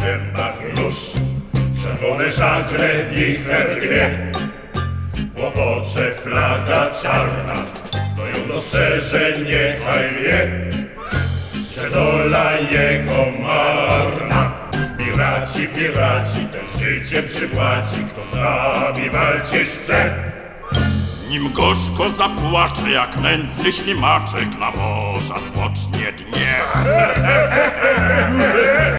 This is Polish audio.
zębach róż, czerwone żagle wicher dwie. Łopocze flaga czarna, to ją dostrzeże, niechaj wie, że dola jego marna. Piraci, piraci, ten życie przypłaci, kto z nami walczyć chce. Nim gorzko zapłacze, jak nędzny ślimaczek na morza zbocznie dnie.